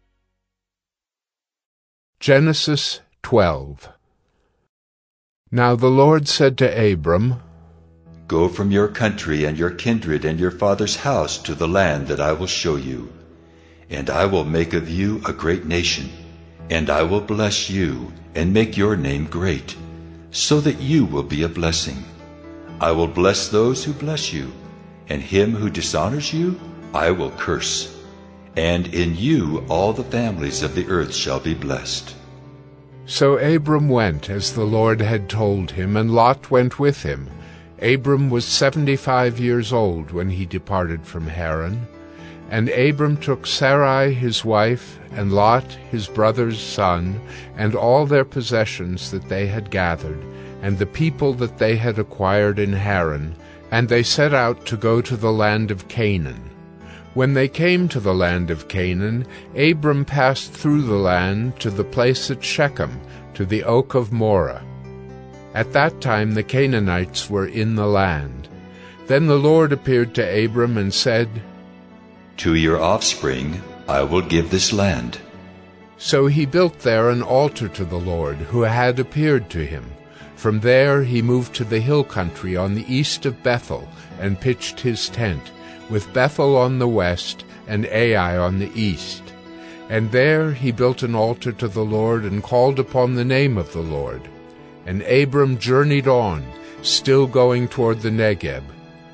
Genesis 12. Now the Lord said to Abram, Go from your country and your kindred and your father's house to the land that I will show you. And I will make of you a great nation, and I will bless you and make your name great, so that you will be a blessing. I will bless those who bless you, and him who dishonors you I will curse. And in you all the families of the earth shall be blessed. So Abram went as the Lord had told him, and Lot went with him. Abram was 75 years old when he departed from Haran. And Abram took Sarai his wife, and Lot his brother's son, and all their possessions that they had gathered, and the people that they had acquired in Haran, and they set out to go to the land of Canaan. When they came to the land of Canaan, Abram passed through the land to the place at Shechem, to the oak of Moreh. At that time the Canaanites were in the land. Then the Lord appeared to Abram and said, To your offspring I will give this land. So he built there an altar to the Lord, who had appeared to him. From there he moved to the hill country on the east of Bethel, and pitched his tent, with Bethel on the west and Ai on the east. And there he built an altar to the Lord, and called upon the name of the Lord. And Abram journeyed on, still going toward the Negeb.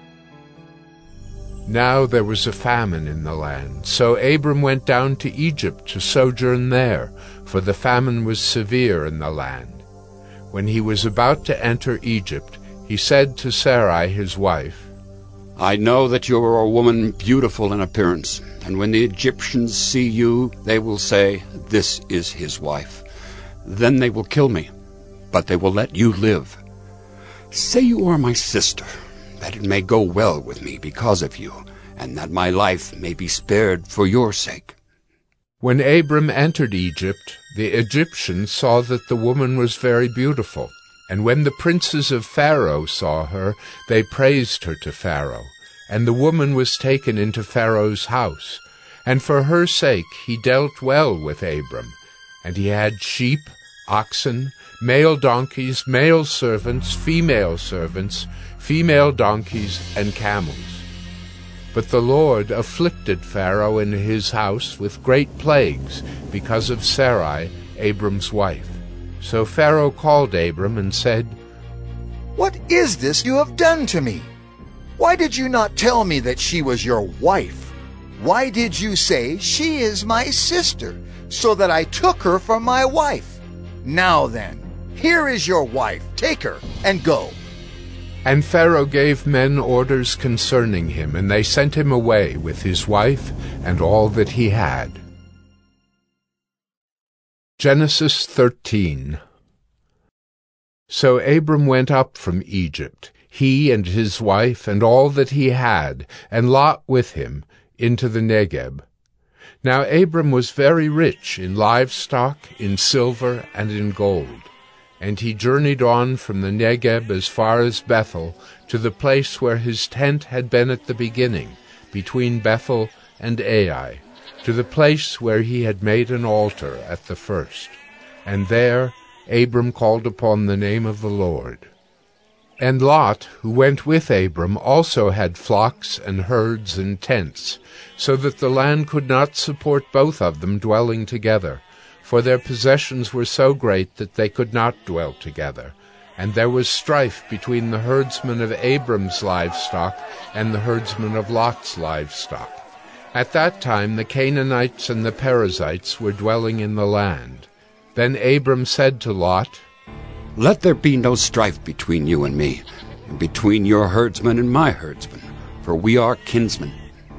Now there was a famine in the land, so Abram went down to Egypt to sojourn there, for the famine was severe in the land. When he was about to enter Egypt, he said to Sarai his wife, I know that you are a woman beautiful in appearance, and when the Egyptians see you, they will say, This is his wife. Then they will kill me, but they will let you live. Say you are my sister, that it may go well with me because of you, and that my life may be spared for your sake. When Abram entered Egypt, the Egyptians saw that the woman was very beautiful. And when the princes of Pharaoh saw her, they praised her to Pharaoh. And the woman was taken into Pharaoh's house. And for her sake he dealt well with Abram. And he had sheep, oxen, male donkeys, male servants, female donkeys, and camels. But the Lord afflicted Pharaoh and his house with great plagues because of Sarai, Abram's wife. So Pharaoh called Abram and said, What is this you have done to me? Why did you not tell me that she was your wife? Why did you say, She is my sister, so that I took her for my wife? Now then, here is your wife. Take her and go. And Pharaoh gave men orders concerning him, and they sent him away with his wife and all that he had. Genesis 13. So Abram went up from Egypt, he and his wife and all that he had, and Lot with him, into the Negeb. Now Abram was very rich in livestock, in silver, and in gold. And he journeyed on from the Negeb as far as Bethel, to the place where his tent had been at the beginning, between Bethel and Ai, to the place where he had made an altar at the first. And there Abram called upon the name of the Lord. And Lot, who went with Abram, also had flocks and herds and tents, so that the land could not support both of them dwelling together. For their possessions were so great that they could not dwell together. And there was strife between the herdsmen of Abram's livestock and the herdsmen of Lot's livestock. At that time the Canaanites and the Perizzites were dwelling in the land. Then Abram said to Lot, Let there be no strife between you and me, and between your herdsmen and my herdsmen, for we are kinsmen.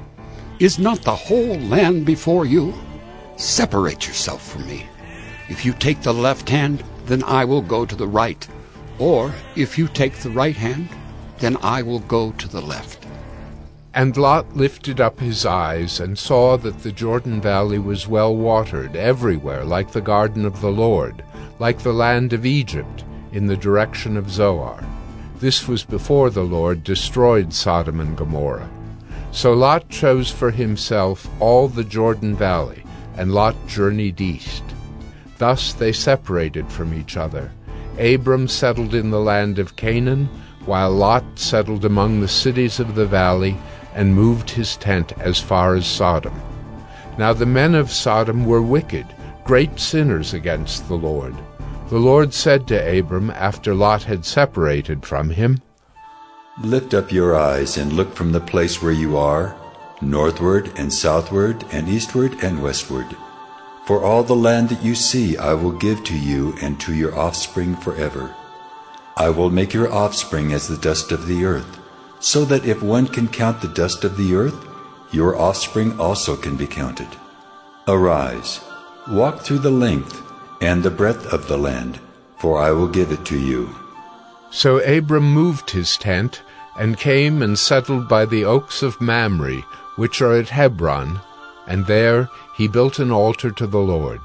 Is not the whole land before you? Separate yourself from me. If you take the left hand, then I will go to the right. Or if you take the right hand, then I will go to the left. And Lot lifted up his eyes, and saw that the Jordan valley was well watered everywhere, like the garden of the Lord, like the land of Egypt, in the direction of Zoar. This was before the Lord destroyed Sodom and Gomorrah. So Lot chose for himself all the Jordan valley, and Lot journeyed east. Thus they separated from each other. Abram settled in the land of Canaan, while Lot settled among the cities of the valley, and moved his tent as far as Sodom. Now the men of Sodom were wicked, great sinners against the Lord. The Lord said to Abram, after Lot had separated from him, Lift up your eyes and look from the place where you are, northward and southward and eastward and westward. For all the land that you see I will give to you and to your offspring forever. I will make your offspring as the dust of the earth, so that if one can count the dust of the earth, your offspring also can be counted. Arise, walk through the length and the breadth of the land, for I will give it to you. So Abram moved his tent, and came and settled by the oaks of Mamre, which are at Hebron, and there he built an altar to the Lord.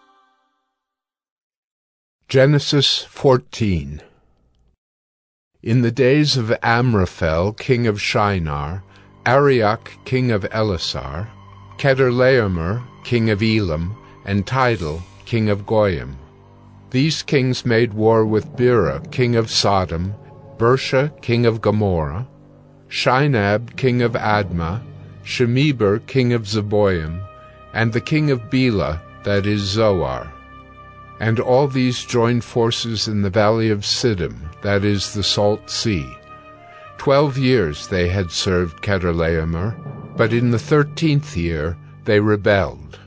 Genesis 14. In the days of Amraphel, king of Shinar, Arioch, king of Elasar, Chedorlaomer, king of Elam, and Tidal, king of Goyim. These kings made war with Bera, king of Sodom, Bersha, king of Gomorrah, Shinab, king of Admah, Shemeber, king of Zeboim, and the king of Bela, that is Zoar. And all these joined forces in the valley of Siddim, that is the Salt Sea. 12 years they had served Chedorlaomer, but in the 13th year they rebelled.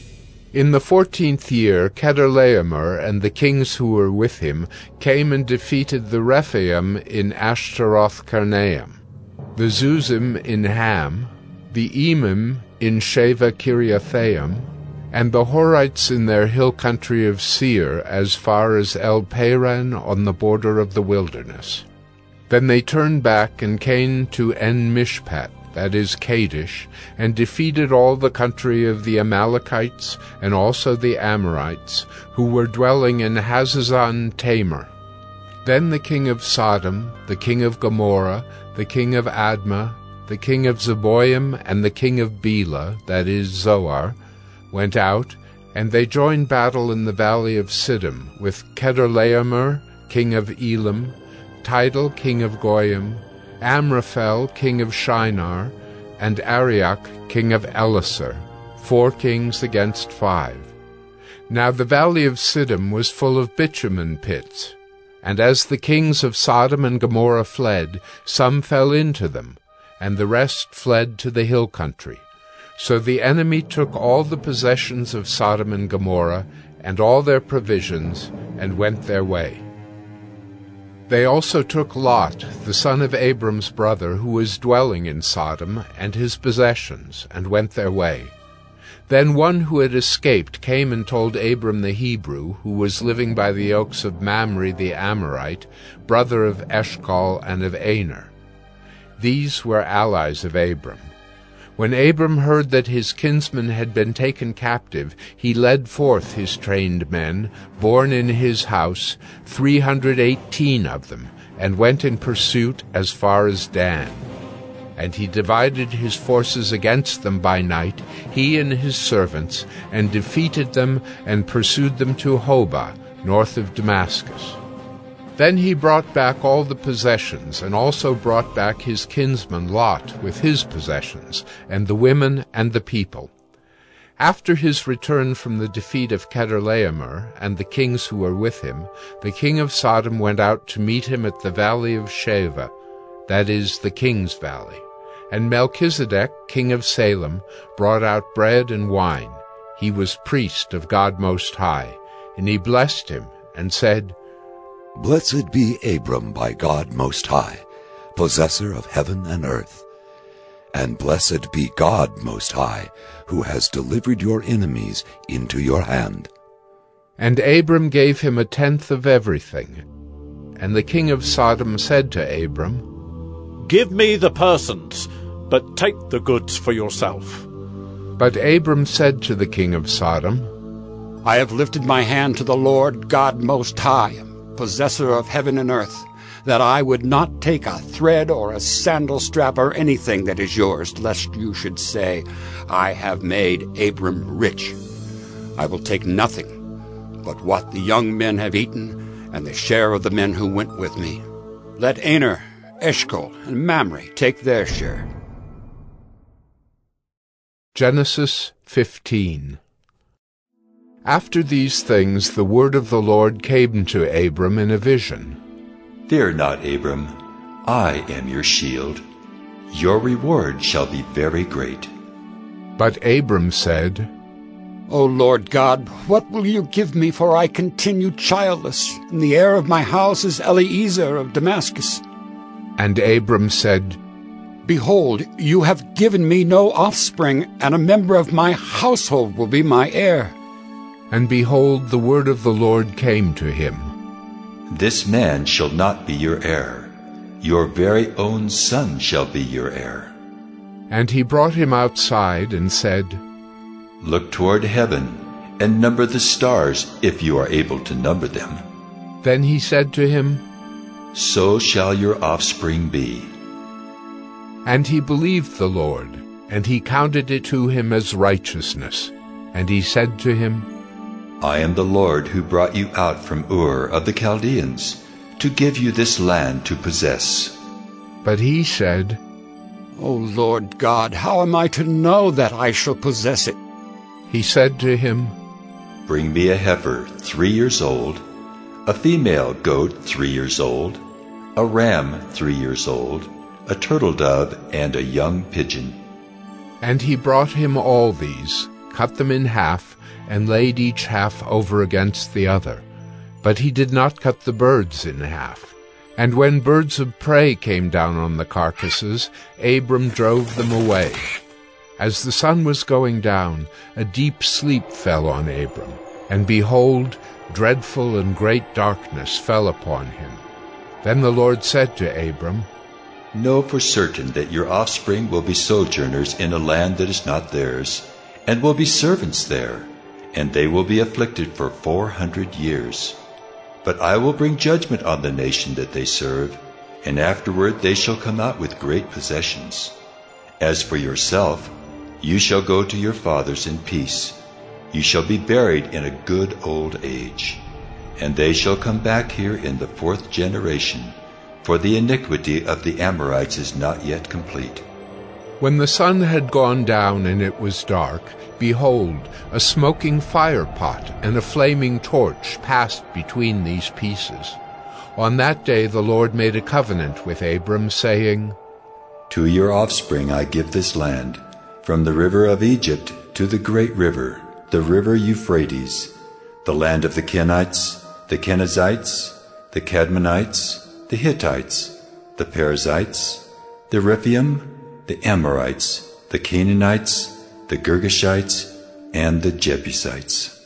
In the 14th year Chedorlaomer and the kings who were with him came and defeated the Rephaim in Ashtaroth-Karnaim, the Zuzim in Ham, the Emim in Sheva Kiriathaim, and the Horites in their hill country of Seir as far as El-Paran on the border of the wilderness. Then they turned back and came to En-Mishpat, that is Kadesh, and defeated all the country of the Amalekites and also the Amorites, who were dwelling in Hazazon Tamar. Then the king of Sodom, the king of Gomorrah, the king of Admah, the king of Zeboim, and the king of Bela, that is Zoar, went out, and they joined battle in the valley of Siddim with Chedorlaomer, king of Elam, Tidal, king of Goyim, Amraphel, king of Shinar, and Arioch, king of Elasar, 4 kings against 5. Now the valley of Siddim was full of bitumen pits, and as the kings of Sodom and Gomorrah fled, some fell into them, and the rest fled to the hill country. So the enemy took all the possessions of Sodom and Gomorrah, and all their provisions, and went their way. They also took Lot, the son of Abram's brother, who was dwelling in Sodom, and his possessions, and went their way. Then one who had escaped came and told Abram the Hebrew, who was living by the oaks of Mamre the Amorite, brother of Eshcol and of Aner. These were allies of Abram. When Abram heard that his kinsman had been taken captive, he led forth his trained men, born in his house, 318 of them, and went in pursuit as far as Dan. And he divided his forces against them by night, he and his servants, and defeated them and pursued them to Hobah, north of Damascus. Then he brought back all the possessions, and also brought back his kinsman Lot with his possessions, and the women and the people. After his return from the defeat of Chedorlaomer and the kings who were with him, the king of Sodom went out to meet him at the valley of Sheva, that is, the king's valley. And Melchizedek, king of Salem, brought out bread and wine. He was priest of God Most High, and he blessed him, and said, Blessed be Abram by God Most High, possessor of heaven and earth. And blessed be God Most High, who has delivered your enemies into your hand. And Abram gave him 1/10 of everything. And the king of Sodom said to Abram, Give me the persons, but take the goods for yourself. But Abram said to the king of Sodom, I have lifted my hand to the Lord God Most High, possessor of heaven and earth, that I would not take a thread or a sandal strap or anything that is yours, lest you should say, I have made Abram rich. I will take nothing but what the young men have eaten, and the share of the men who went with me. Let Aner, Eshcol, and Mamre take their share. Genesis 15. After these things the word of the Lord came to Abram in a vision. Fear not, Abram, I am your shield. Your reward shall be very great. But Abram said, O Lord God, what will you give me, for I continue childless, and the heir of my house is Eliezer of Damascus? And Abram said, Behold, you have given me no offspring, and a member of my household will be my heir. And behold, the word of the Lord came to him. This man shall not be your heir. Your very own son shall be your heir. And he brought him outside and said, Look toward heaven, and number the stars, if you are able to number them. Then he said to him, So shall your offspring be. And he believed the Lord, and he counted it to him as righteousness. And he said to him, I am the Lord who brought you out from Ur of the Chaldeans, to give you this land to possess. But he said, O Lord God, how am I to know that I shall possess it? He said to him, Bring me a heifer 3 years old, a female goat 3 years old, a ram 3 years old, a turtle dove, and a young pigeon. And he brought him all these, cut them in half, and laid each half over against the other. But he did not cut the birds in half. And when birds of prey came down on the carcasses, Abram drove them away. As the sun was going down, a deep sleep fell on Abram, and behold, dreadful and great darkness fell upon him. Then the Lord said to Abram, Know for certain that your offspring will be sojourners in a land that is not theirs, and will be servants there, and they will be afflicted for 400 years. But I will bring judgment on the nation that they serve, and afterward they shall come out with great possessions. As for yourself, you shall go to your fathers in peace. You shall be buried in a good old age. And they shall come back here in the 4th generation, for the iniquity of the Amorites is not yet complete. When the sun had gone down and it was dark, behold, a smoking firepot and a flaming torch passed between these pieces. On that day the Lord made a covenant with Abram, saying, To your offspring I give this land, from the river of Egypt to the great river, the river Euphrates, the land of the Kenites, the Kenizzites, the Cadmonites, the Hittites, the Perizzites, the Rephaim, the Amorites, the Canaanites, the Girgashites, and the Jebusites.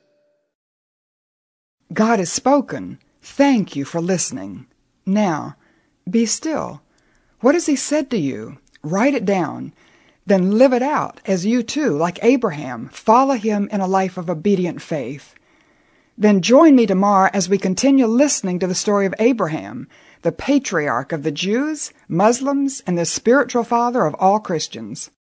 God has spoken. Thank you for listening. Now, be still. What has He said to you? Write it down. Then live it out as you too, like Abraham, follow Him in a life of obedient faith. Then join me tomorrow as we continue listening to the story of Abraham, the patriarch of the Jews, Muslims, and the spiritual father of all Christians.